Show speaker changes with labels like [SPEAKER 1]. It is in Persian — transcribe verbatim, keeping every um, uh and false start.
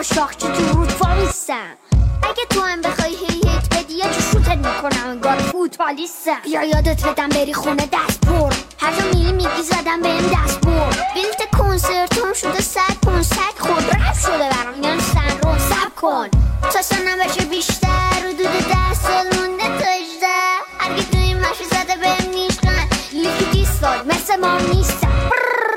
[SPEAKER 1] شاخ که تو رودفا نیستم. اگه تو هم بخوای هیت بدی یه جو شوتت میکنم انگار فوتبالیستم. بیا یادت بدم بری خونه دست پر، هر جا میلی میگی زدم بهم دست بر. بلیت کنسرتون شده صد پونصد خود رفت شده برام میان سن رو سب کن تا سنم بشه بیشتر